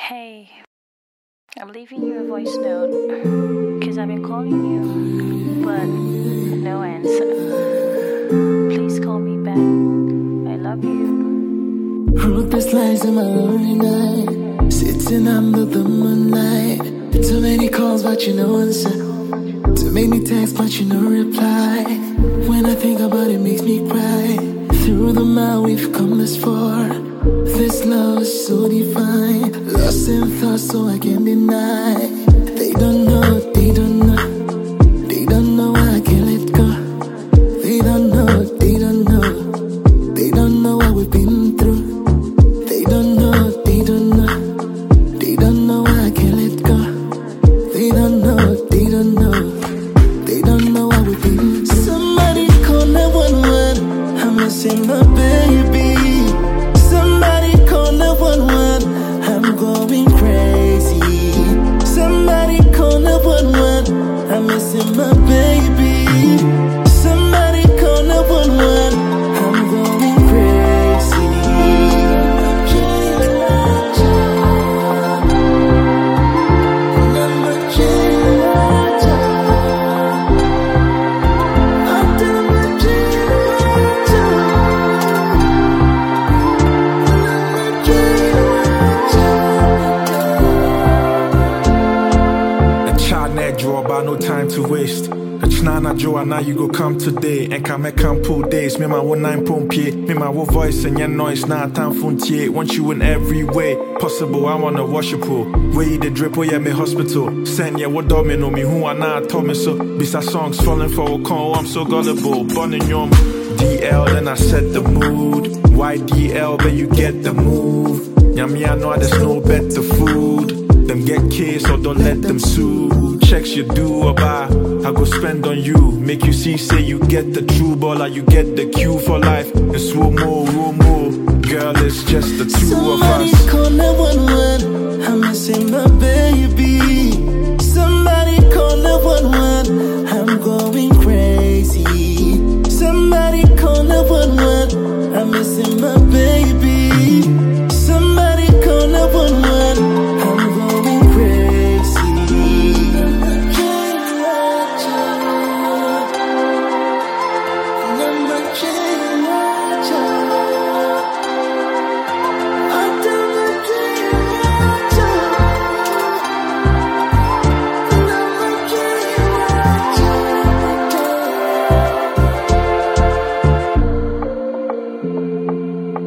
Hey, I'm leaving you a voice note because I've been calling you, but no answer. Please call me back. I love you. Wrote these lines in my lonely night, sitting under the moonlight. Too many calls, but you no answer. Too many texts, but you no reply. When I think about it, makes me cry. Through the mile we've come this far. This love is so divine. Lost in thoughts, so I can't deny. They don't know, they don't know. They don't know why I can't let go. They don't know, they don't know. They don't know what we've been through. They don't know, they don't know. They don't know why I can't let go. They don't know, they don't know. They don't know what we've been through. Somebody call 911. I'm missing my baby. Somebody call 911. I'm going crazy. Somebody call 911. I'm missing my baby. Somebody call 911. I'm going crazy. No time to waste. Chnana Joa, now you go come today. And come pull days. Me my 19 pompie. Me my voice and your noise. Now time funtie. Want you in every way possible. I wanna worship you. Way the drip, yeah, me hospital. Send ya what domino me who I now told me so. Bisa songs falling for a call. I'm so gullible. Burning yum. DL, then I set the mood. YDL, then you get the move. Yummy, I know there's no better food. Them get case or don't let them sue. Checks you do or buy, I go spend on you. Make you see, say you get the true baller, you get the cue for life. And swoop more, girl, it's just the two of us. Somebody call 911. I'm missing my baby. Somebody call 911. I'm going crazy. Somebody call 911. I'm missing my baby. Somebody call 911. I'm going crazy.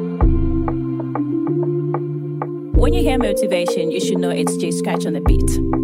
When you hear motivation, you should know it's J Scratch on the beat.